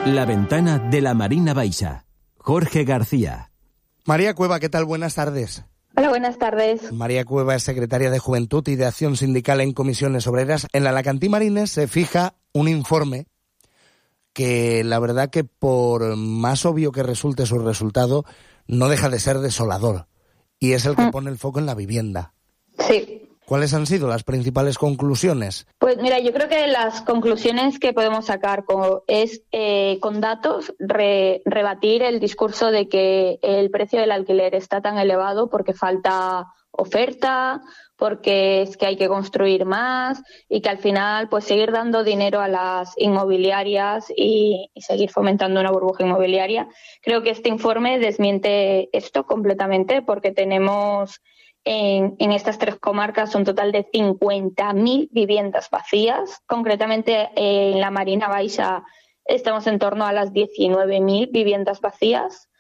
La ventana de la Marina Baixa. Jorge García. María Cueva, ¿qué tal? Buenas tardes. Hola, buenas tardes. María Cueva es secretaria de Juventud y de Acción Sindical en Comisiones Obreras. En la Alacantí Marines se fija un informe que la verdad que por más obvio que resulte su resultado, no deja de ser desolador. Y es el que pone el foco en la vivienda. Sí. ¿Cuáles han sido las principales conclusiones? Pues mira, yo creo que las conclusiones que podemos sacar es con datos rebatir el discurso de que el precio del alquiler está tan elevado porque falta oferta, porque es que hay que construir más y que al final pues seguir dando dinero a las inmobiliarias y seguir fomentando una burbuja inmobiliaria. Creo que este informe desmiente esto completamente porque tenemos en estas tres comarcas un total de 50.000 viviendas vacías. Concretamente en la Marina Baixa estamos en torno a las 19.000 viviendas vacías.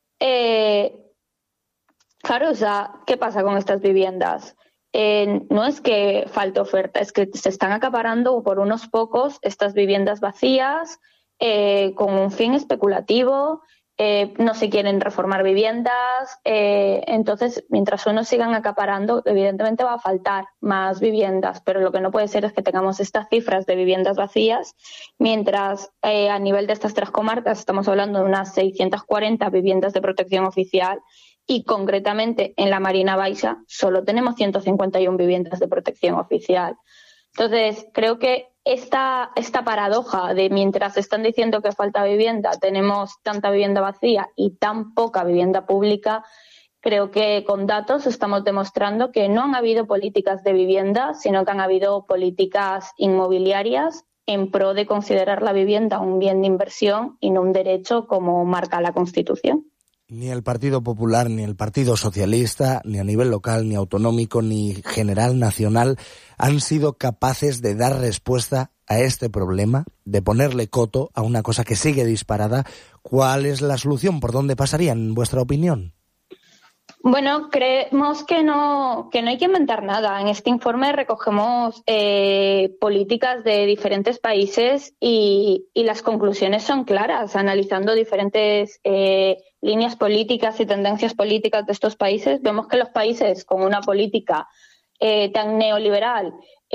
Claro, o sea, ¿qué pasa con estas viviendas? No es que falte oferta, es que se están acaparando por unos pocos estas viviendas vacías con un fin especulativo. No se quieren reformar viviendas, entonces mientras unos sigan acaparando, evidentemente va a faltar más viviendas, pero lo que no puede ser es que tengamos estas cifras de viviendas vacías, mientras a nivel de estas tres comarcas estamos hablando de unas 640 viviendas de protección oficial y concretamente en la Marina Baixa solo tenemos 151 viviendas de protección oficial. Entonces, creo que esta paradoja de mientras están diciendo que falta vivienda, tenemos tanta vivienda vacía y tan poca vivienda pública, creo que con datos estamos demostrando que no han habido políticas de vivienda, sino que han habido políticas inmobiliarias en pro de considerar la vivienda un bien de inversión y no un derecho como marca la Constitución. Ni el Partido Popular, ni el Partido Socialista, ni a nivel local, ni autonómico, ni general, nacional, han sido capaces de dar respuesta a este problema, de ponerle coto a una cosa que sigue disparada. ¿Cuál es la solución? ¿Por dónde pasaría, en vuestra opinión? Bueno, creemos que no hay que inventar nada. En este informe recogemos políticas de diferentes países y las conclusiones son claras. Analizando diferentes líneas políticas y tendencias políticas de estos países, vemos que los países con una política tan neoliberal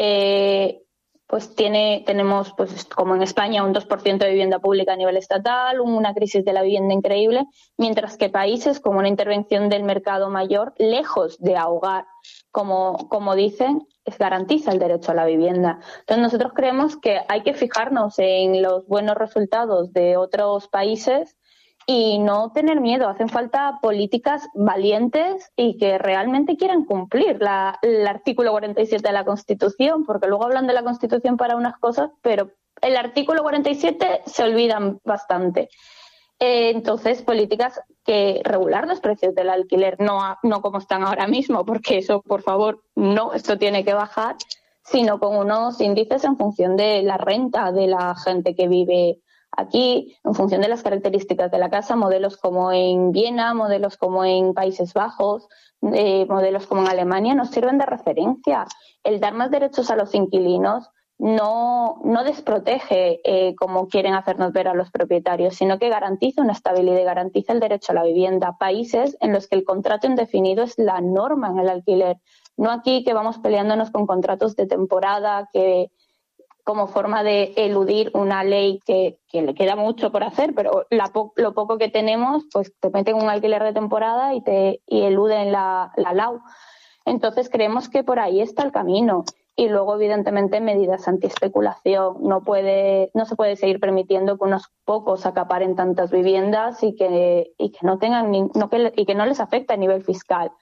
pues tenemos, pues como en España, un 2% de vivienda pública a nivel estatal, una crisis de la vivienda increíble, mientras que países con una intervención del mercado mayor, lejos de ahogar, como dicen, garantiza el derecho a la vivienda. Entonces nosotros creemos que hay que fijarnos en los buenos resultados de otros países y no tener miedo. Hacen falta políticas valientes y que realmente quieran cumplir el artículo 47 de la Constitución, porque luego hablan de la Constitución para unas cosas, pero el artículo 47 se olvidan bastante. Entonces, políticas que regular los precios del alquiler, no como están ahora mismo, porque eso, por favor, no, esto tiene que bajar, sino con unos índices en función de la renta de la gente que vive aquí, en función de las características de la casa, modelos como en Viena, modelos como en Países Bajos, modelos como en Alemania, nos sirven de referencia. El dar más derechos a los inquilinos no desprotege, como quieren hacernos ver a los propietarios, sino que garantiza una estabilidad y garantiza el derecho a la vivienda. Países en los que el contrato indefinido es la norma en el alquiler. No aquí que vamos peleándonos con contratos de temporada, que como forma de eludir una ley que le queda mucho por hacer, pero lo poco que tenemos, pues te meten un alquiler de temporada y eluden la LAU. Entonces creemos que por ahí está el camino. Y luego, evidentemente, medidas antiespeculación. No se puede seguir permitiendo que unos pocos acaparen tantas viviendas y que no tengan y que no les afecte a nivel fiscal.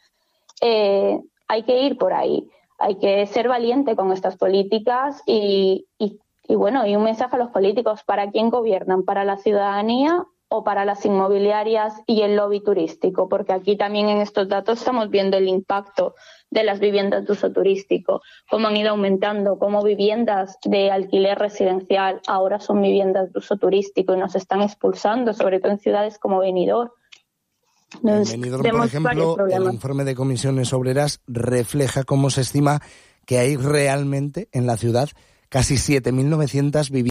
Hay que ir por ahí. Hay que ser valiente con estas políticas y un mensaje a los políticos: ¿para quién gobiernan? ¿Para la ciudadanía o para las inmobiliarias y el lobby turístico? Porque aquí también en estos datos estamos viendo el impacto de las viviendas de uso turístico, cómo han ido aumentando, cómo viviendas de alquiler residencial ahora son viviendas de uso turístico y nos están expulsando, sobre todo en ciudades como Benidorm. En Benidorm, por ejemplo, el informe de Comisiones Obreras refleja cómo se estima que hay realmente en la ciudad casi 7.900 viviendas